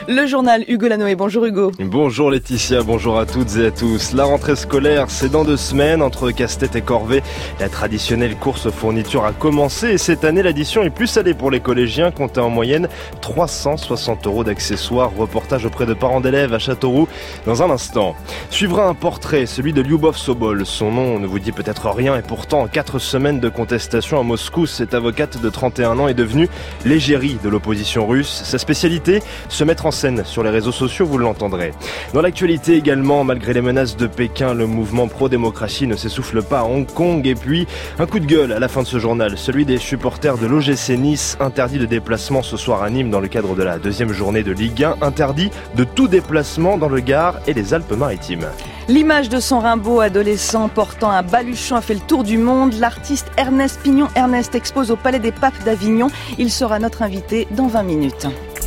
Le journal Hugo Lanoé. Bonjour Hugo. Bonjour Laetitia, bonjour à toutes et à tous. La rentrée scolaire, c'est dans 2 semaines. Entre casse-tête et corvée, la traditionnelle course aux fournitures a commencé. Et cette année, l'addition est plus salée pour les collégiens. Comptez en moyenne 360 € d'accessoires. Reportage auprès de parents d'élèves à Châteauroux dans un instant. Suivra un portrait, celui de Lyubov Sobol. Son nom ne vous dit peut-être rien et pourtant en 4 semaines de contestation à Moscou, cette avocate de 31 ans est devenue l'égérie de l'opposition russe. Sa spécialité, se mettre en scène sur les réseaux sociaux, vous l'entendrez. Dans l'actualité également, malgré les menaces de Pékin, le mouvement pro-démocratie ne s'essouffle pas à Hong Kong. Et puis, un coup de gueule à la fin de ce journal, celui des supporters de l'OGC Nice, interdit de déplacement ce soir à Nîmes dans le cadre de la 2e journée de Ligue 1, interdit de tout déplacement dans le Gard et les Alpes-Maritimes. L'image de son Rimbaud adolescent portant un baluchon a fait le tour du monde. L'artiste Ernest Pignon expose au Palais des Papes d'Avignon. Il sera notre invité dans 20 minutes.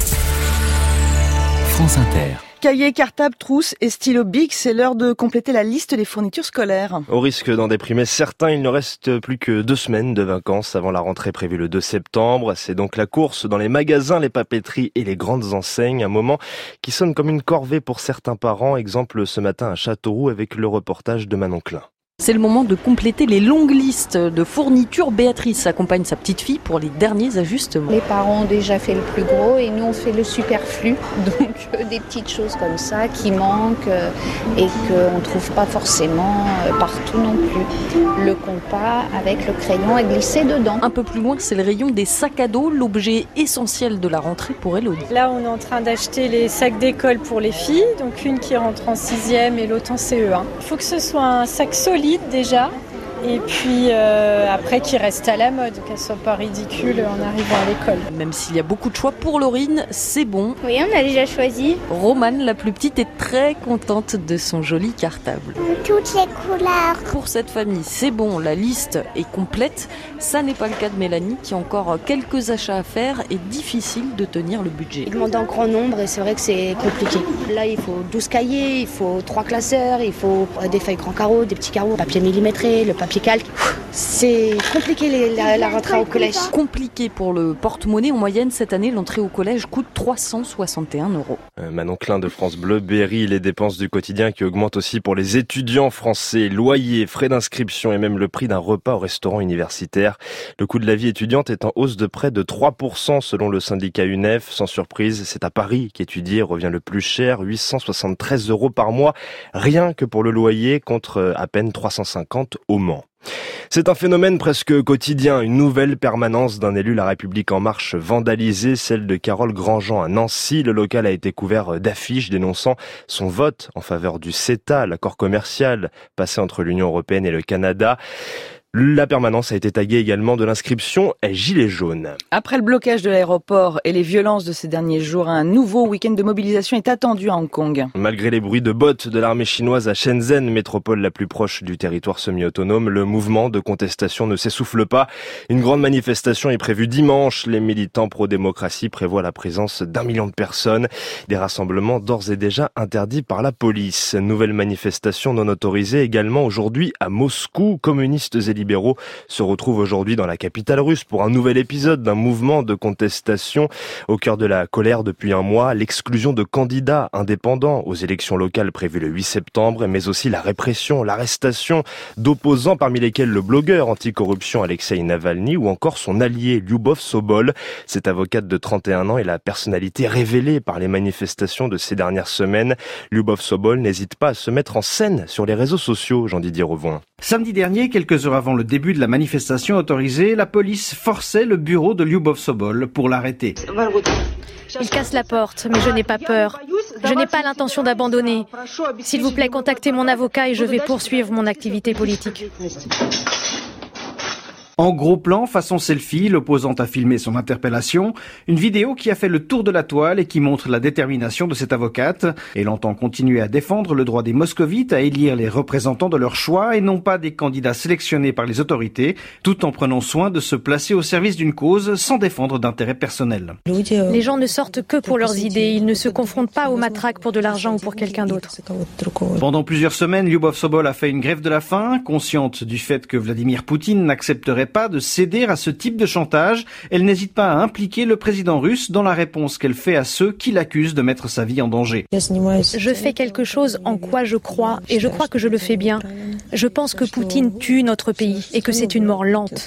France Inter. Cahiers, cartables, trousses et stylo bic, c'est l'heure de compléter la liste des fournitures scolaires. Au risque d'en déprimer certains, il ne reste plus que 2 semaines de vacances avant la rentrée prévue le 2 septembre. C'est donc la course dans les magasins, les papeteries et les grandes enseignes. Un moment qui sonne comme une corvée pour certains parents. Exemple ce matin à Châteauroux avec le reportage de Manon Klein. C'est le moment de compléter les longues listes de fournitures. Béatrice accompagne sa petite fille pour les derniers ajustements. Les parents ont déjà fait le plus gros et nous on fait le superflu. Donc des petites choses comme ça qui manquent et qu'on ne trouve pas forcément partout non plus. Le compas avec le crayon à glisser dedans. Un peu plus loin, c'est le rayon des sacs à dos, l'objet essentiel de la rentrée pour Elodie. Là, on est en train d'acheter les sacs d'école pour les filles. Donc une qui rentre en 6e et l'autre en CE1. Il faut que ce soit un sac solide déjà, et puis après qu'il reste à la mode, qu'elle soit pas ridicule en arrivant à l'école. Même s'il y a beaucoup de choix pour Laurine, c'est bon. Oui, on a déjà choisi. Romane, la plus petite, est très contente de son joli cartable. Toutes les couleurs. Pour cette famille, c'est bon, la liste est complète. Ça n'est pas le cas de Mélanie qui a encore quelques achats à faire et difficile de tenir le budget. Il demande un grand nombre et c'est vrai que c'est compliqué. Là, il faut 12 cahiers, il faut 3 classeurs, il faut des feuilles grands carreaux, des petits carreaux, papier millimétré, le papier calque. C'est compliqué la rentrée au collège. Compliqué pour le porte-monnaie. En moyenne, cette année, l'entrée au collège coûte 361 €. Manon Klein de France Bleu. Berry, les dépenses du quotidien qui augmentent aussi pour les étudiants français. Loyers, frais d'inscription et même le prix d'un repas au restaurant universitaire. Le coût de la vie étudiante est en hausse de près de 3% selon le syndicat UNEF. Sans surprise, c'est à Paris qu'étudier revient le plus cher, 873 € par mois, rien que pour le loyer, contre à peine 350 au Mans. C'est un phénomène presque quotidien, une nouvelle permanence d'un élu La République En Marche vandalisée, celle de Carole Grandjean à Nancy. Le local a été couvert d'affiches dénonçant son vote en faveur du CETA, l'accord commercial passé entre l'Union européenne et le Canada. La permanence a été taguée également de l'inscription « Gilets jaunes ». Après le blocage de l'aéroport et les violences de ces derniers jours, un nouveau week-end de mobilisation est attendu à Hong Kong. Malgré les bruits de bottes de l'armée chinoise à Shenzhen, métropole la plus proche du territoire semi-autonome, le mouvement de contestation ne s'essouffle pas. Une grande manifestation est prévue dimanche. Les militants pro-démocratie prévoient la présence d'1 million de personnes. Des rassemblements d'ores et déjà interdits par la police. Nouvelle manifestation non autorisée également aujourd'hui à Moscou. Communistes et libéraux se retrouvent aujourd'hui dans la capitale russe pour un nouvel épisode d'un mouvement de contestation. Au cœur de la colère depuis un mois, l'exclusion de candidats indépendants aux élections locales prévues le 8 septembre, mais aussi la répression, l'arrestation d'opposants parmi lesquels le blogueur anticorruption Alexei Navalny ou encore son allié Lyubov Sobol. Cette avocate de 31 ans est la personnalité révélée par les manifestations de ces dernières semaines. Lyubov Sobol n'hésite pas à se mettre en scène sur les réseaux sociaux, Jean-Didier Revoin. Samedi dernier, quelques heures avant le début de la manifestation autorisée, la police forçait le bureau de Lyubov Sobol pour l'arrêter. Il casse la porte, mais je n'ai pas peur. Je n'ai pas l'intention d'abandonner. S'il vous plaît, contactez mon avocat et je vais poursuivre mon activité politique. En gros plan, façon selfie, l'opposante a filmé son interpellation. Une vidéo qui a fait le tour de la toile et qui montre la détermination de cette avocate. Elle entend continuer à défendre le droit des moscovites à élire les représentants de leur choix et non pas des candidats sélectionnés par les autorités, tout en prenant soin de se placer au service d'une cause sans défendre d'intérêts personnels. Les gens ne sortent que pour leurs idées. Ils ne se confrontent pas aux matraques pour de l'argent ou pour quelqu'un d'autre. Pendant plusieurs semaines, Lyubov Sobol a fait une grève de la faim, consciente du fait que Vladimir Poutine n'accepterait risquerait pas de céder à ce type de chantage. Elle n'hésite pas à impliquer le président russe dans la réponse qu'elle fait à ceux qui l'accusent de mettre sa vie en danger. Je fais quelque chose en quoi je crois et je crois que je le fais bien. Je pense que Poutine tue notre pays et que c'est une mort lente.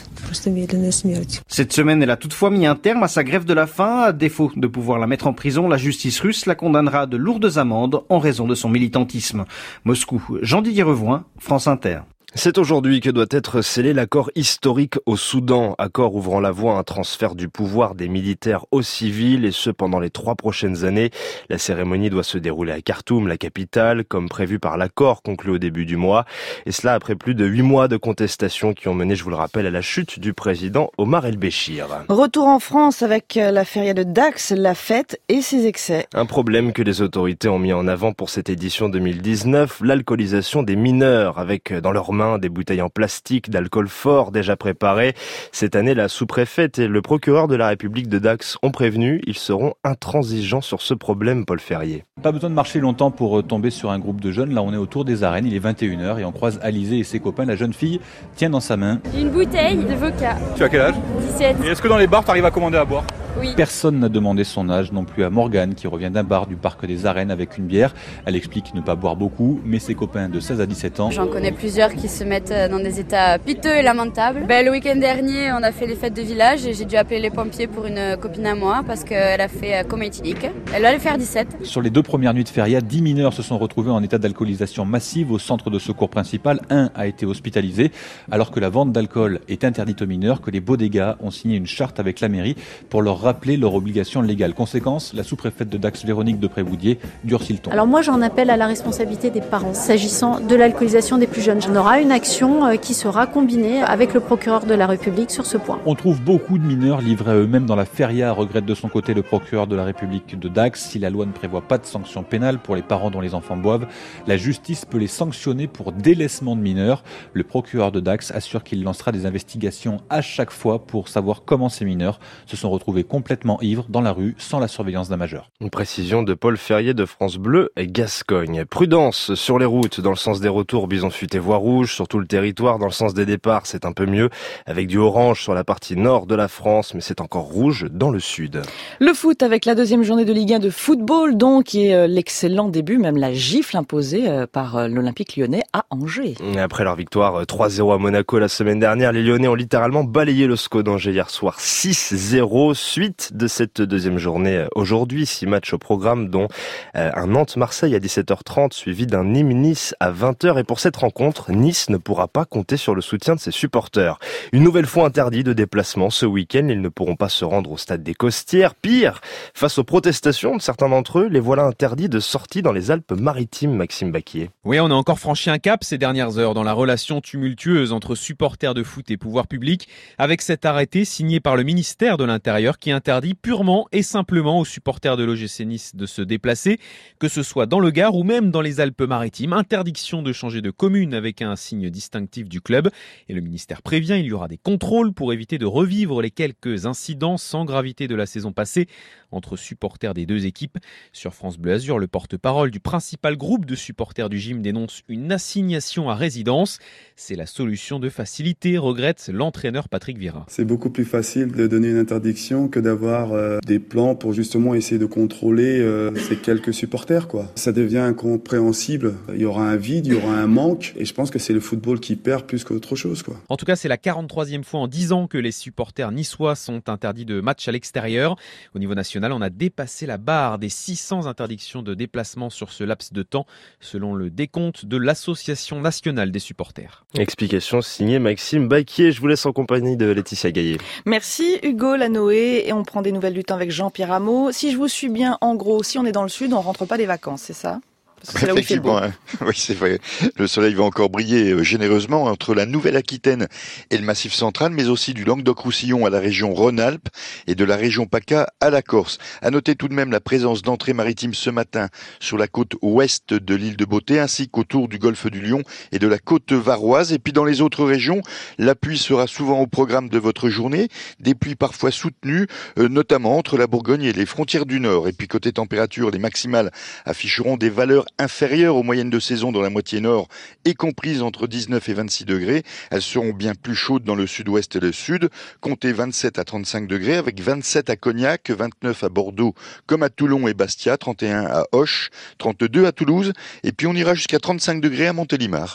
Cette semaine, elle a toutefois mis un terme à sa grève de la faim. À défaut de pouvoir la mettre en prison, la justice russe la condamnera de lourdes amendes en raison de son militantisme. Moscou, Jean-Didier Revoin, France Inter. C'est aujourd'hui que doit être scellé l'accord historique au Soudan, accord ouvrant la voie à un transfert du pouvoir des militaires aux civils, et ce pendant les 3 prochaines années. La cérémonie doit se dérouler à Khartoum, la capitale, comme prévu par l'accord conclu au début du mois, et cela après plus de 8 mois de contestations qui ont mené, je vous le rappelle, à la chute du président Omar el-Béchir. Retour en France avec la feria de Dax, la fête et ses excès. Un problème que les autorités ont mis en avant pour cette édition 2019, l'alcoolisation des mineurs, avec dans leurs mains des bouteilles en plastique d'alcool fort déjà préparées. Cette année, la sous-préfète et le procureur de la République de Dax ont prévenu, ils seront intransigeants sur ce problème, Paul Ferrier. Pas besoin de marcher longtemps pour tomber sur un groupe de jeunes. Là, on est autour des arènes, il est 21h et on croise Alizé et ses copains. La jeune fille tient dans sa main une bouteille de vodka. Tu as quel âge ? 17. Et est-ce que dans les bars, tu arrives à commander à boire ? Oui. Personne n'a demandé son âge, non plus à Morgane, qui revient d'un bar du parc des Arènes avec une bière. Elle explique ne pas boire beaucoup, mais ses copains de 16 à 17 ans. J'en connais plusieurs qui se mettent dans des états piteux et lamentables. Le week-end dernier, on a fait les fêtes de village et j'ai dû appeler les pompiers pour une copine à moi parce qu'elle a fait coma éthylique. Elle va aller faire 17. Sur les 2 premières nuits de feria, 10 mineurs se sont retrouvés en état d'alcoolisation massive au centre de secours principal. 1 a été hospitalisé, alors que la vente d'alcool est interdite aux mineurs, que les Bodega ont signé une charte avec la mairie pour leur rappeler leur obligation légale. Conséquence, la sous-préfète de Dax, Véronique Depré-Boudier, durcit le ton. Alors moi, j'en appelle à la responsabilité des parents s'agissant de l'alcoolisation des plus jeunes. On aura une action qui sera combinée avec le procureur de la République sur ce point. On trouve beaucoup de mineurs livrés à eux-mêmes dans la feria, regrette de son côté le procureur de la République de Dax. Si la loi ne prévoit pas de sanctions pénales pour les parents dont les enfants boivent, la justice peut les sanctionner pour délaissement de mineurs. Le procureur de Dax assure qu'il lancera des investigations à chaque fois pour savoir comment ces mineurs se sont retrouvés complètement ivres dans la rue sans la surveillance d'un majeur. Une précision de Paul Ferrier de France Bleu et Gascogne. Prudence sur les routes, dans le sens des retours, bison futé voie rouge, sur tout le territoire, dans le sens des départs, c'est un peu mieux, avec du orange sur la partie nord de la France, mais c'est encore rouge dans le sud. Le foot avec la 2e journée de Ligue 1 de football, donc, qui est l'excellent début, même la gifle imposée par l'Olympique lyonnais à Angers. Après leur victoire 3-0 à Monaco la semaine dernière, les Lyonnais ont littéralement balayé le SCO d'Angers hier soir 6-0, suite de cette 2e journée aujourd'hui, 6 matchs au programme, dont un Nantes-Marseille à 17h30, suivi d'un Nîmes-Nice à 20h. Et pour cette rencontre, Nice ne pourra pas compter sur le soutien de ses supporters. Une nouvelle fois interdit de déplacement ce week-end, ils ne pourront pas se rendre au stade des Costières. Pire, face aux protestations de certains d'entre eux, les voilà interdits de sortie dans les Alpes-Maritimes, Maxime Baquier. Oui, on a encore franchi un cap ces dernières heures dans la relation tumultueuse entre supporters de foot et pouvoir public, avec cet arrêté signé par le ministère de l'Intérieur qui interdit purement et simplement aux supporters de l'OGC Nice de se déplacer, que ce soit dans le Gard ou même dans les Alpes-Maritimes. Interdiction de changer de commune avec un signe distinctif du club. Et le ministère prévient, il y aura des contrôles pour éviter de revivre les quelques incidents sans gravité de la saison passée entre supporters des 2 équipes. Sur France Bleu Azur, le porte-parole du principal groupe de supporters du gym dénonce une assignation à résidence. C'est la solution de facilité, regrette l'entraîneur Patrick Vieira. C'est beaucoup plus facile de donner une interdiction que d'avoir des plans pour justement essayer de contrôler ces quelques supporters, quoi. Ça devient incompréhensible. Il y aura un vide, il y aura un manque, et je pense que c'est le football qui perd plus qu'autre chose, quoi. En tout cas, c'est la 43e fois en 10 ans que les supporters niçois sont interdits de match à l'extérieur. Au niveau national, on a dépassé la barre des 600 interdictions de déplacement sur ce laps de temps, selon le décompte de l'Association nationale des supporters. Explication signée Maxime Baquier. Je vous laisse en compagnie de Laetitia Gaillet. Merci Hugo Lanoé, et on prend des nouvelles du temps avec Jean-Pierre Hameau. Si je vous suis bien, en gros, si on est dans le sud, on rentre pas des vacances, c'est ça ? C'est là où il fait beau. Oui, c'est vrai. Le soleil va encore briller généreusement entre la Nouvelle-Aquitaine et le Massif central, mais aussi du Languedoc-Roussillon à la région Rhône-Alpes et de la région PACA à la Corse. À noter tout de même la présence d'entrées maritimes ce matin sur la côte ouest de l'île de Beauté, ainsi qu'autour du golfe du Lion et de la côte varoise. Et puis dans les autres régions, la pluie sera souvent au programme de votre journée. Des pluies parfois soutenues, notamment entre la Bourgogne et les frontières du Nord. Et puis côté température, les maximales afficheront des valeurs inférieures aux moyennes de saison dans la moitié nord et comprises entre 19 et 26 degrés. Elles seront bien plus chaudes dans le sud-ouest et le sud. Comptez 27 à 35 degrés avec 27 à Cognac, 29 à Bordeaux comme à Toulon et Bastia, 31 à Auch, 32 à Toulouse et puis on ira jusqu'à 35 degrés à Montélimar.